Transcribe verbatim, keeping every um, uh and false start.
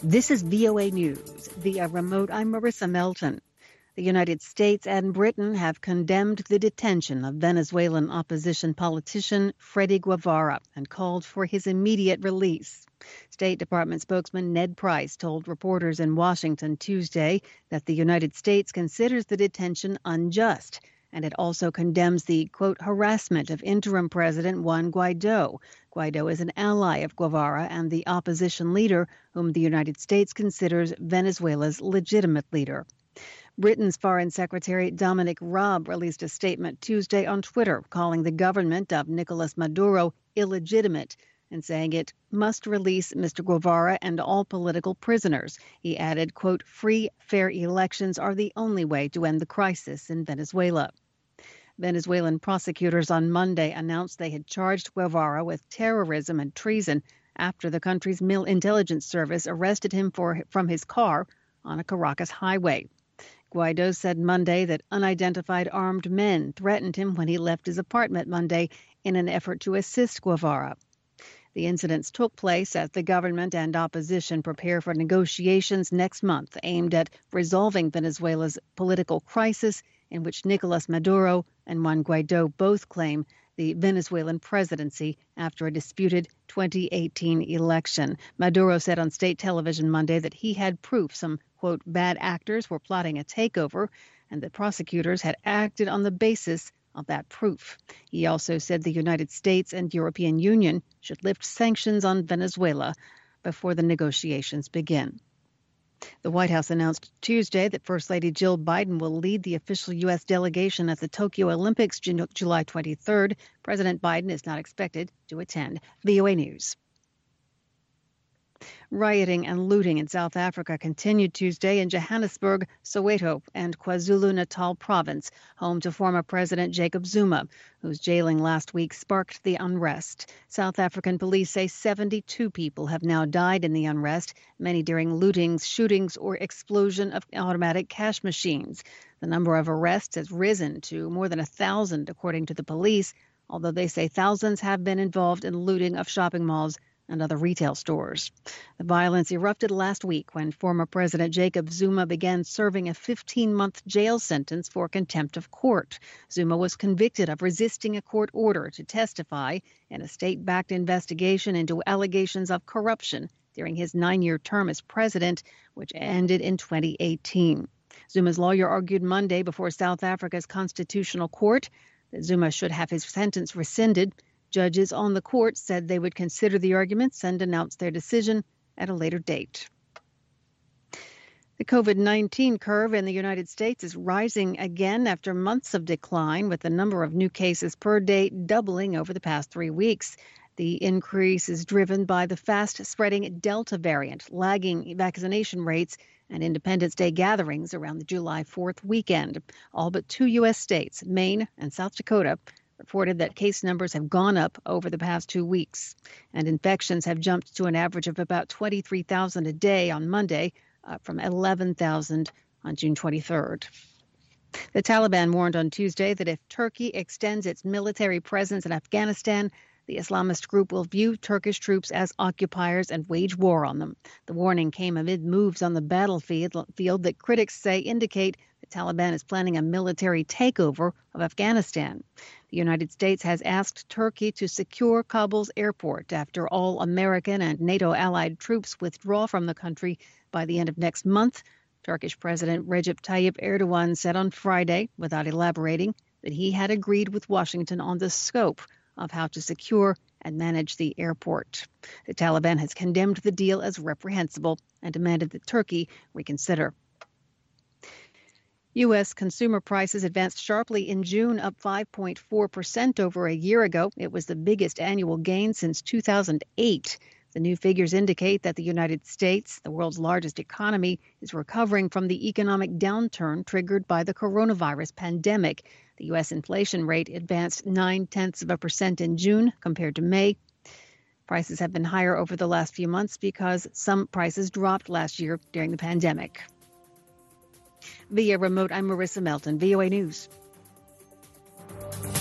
This is V O A News. Via remote, I'm Marissa Melton. The United States and Britain have condemned the detention of Venezuelan opposition politician Freddy Guevara and called for his immediate release. State Department spokesman Ned Price told reporters in Washington Tuesday that the United States considers the detention unjust, and it also condemns the, quote, harassment of interim President Juan Guaido. Guaido is an ally of Guevara and the opposition leader, whom the United States considers Venezuela's legitimate leader. Britain's Foreign Secretary Dominic Raab released a statement Tuesday on Twitter calling the government of Nicolas Maduro illegitimate and saying it must release Mister Guevara and all political prisoners. He added, quote, free, fair elections are the only way to end the crisis in Venezuela. Venezuelan prosecutors on Monday announced they had charged Guevara with terrorism and treason after the country's Mil Intelligence Service arrested him for, from his car on a Caracas highway. Guaido said Monday that unidentified armed men threatened him when he left his apartment Monday in an effort to assist Guevara. The incidents took place as the government and opposition prepare for negotiations next month aimed at resolving Venezuela's political crisis, in which Nicolas Maduro and Juan Guaido both claim the Venezuelan presidency after a disputed twenty eighteen election. Maduro said on state television Monday that he had proof some, quote, bad actors were plotting a takeover and that prosecutors had acted on the basis of that proof. He also said the United States and European Union should lift sanctions on Venezuela before the negotiations begin. The White House announced Tuesday that First Lady Jill Biden will lead the official U S delegation at the Tokyo Olympics July twenty-third. President Biden is not expected to attend. V O A News. Rioting and looting in South Africa continued Tuesday in Johannesburg, Soweto, and KwaZulu-Natal province, home to former President Jacob Zuma, whose jailing last week sparked the unrest. South African police say seventy-two people have now died in the unrest, many during lootings, shootings, or explosion of automatic cash machines. The number of arrests has risen to more than a thousand, according to the police, although they say thousands have been involved in looting of shopping malls and other retail stores. The violence erupted last week when former President Jacob Zuma began serving a fifteen-month jail sentence for contempt of court. Zuma was convicted of resisting a court order to testify in a state-backed investigation into allegations of corruption during his nine-year term as president, which ended in twenty eighteen. Zuma's lawyer argued Monday before South Africa's Constitutional Court that Zuma should have his sentence rescinded. Judges on the court said they would consider the arguments and announce their decision at a later date. The COVID nineteen curve in the United States is rising again after months of decline, with the number of new cases per day doubling over the past three weeks. The increase is driven by the fast-spreading Delta variant, lagging vaccination rates, and Independence Day gatherings around the July fourth weekend. All but two U S states, Maine and South Dakota, reported that case numbers have gone up over the past two weeks, and infections have jumped to an average of about twenty-three thousand a day on Monday, up from eleven thousand on June twenty-third. The Taliban warned on Tuesday that if Turkey extends its military presence in Afghanistan, the Islamist group will view Turkish troops as occupiers and wage war on them. The warning came amid moves on the battlefield field that critics say indicate the Taliban is planning a military takeover of Afghanistan. The United States has asked Turkey to secure Kabul's airport after all American and NATO allied troops withdraw from the country by the end of next month. Turkish President Recep Tayyip Erdogan said on Friday, without elaborating, that he had agreed with Washington on the scope of how to secure and manage the airport. The Taliban has condemned the deal as reprehensible and demanded that Turkey reconsider. U S consumer prices advanced sharply in June, up five point four percent over a year ago. It was the biggest annual gain since two thousand eight. The new figures indicate that the United States, the world's largest economy, is recovering from the economic downturn triggered by the coronavirus pandemic. The U S inflation rate advanced nine-tenths of a percent in June compared to May. Prices have been higher over the last few months because some prices dropped last year during the pandemic. Via remote, I'm Marissa Melton, V O A News.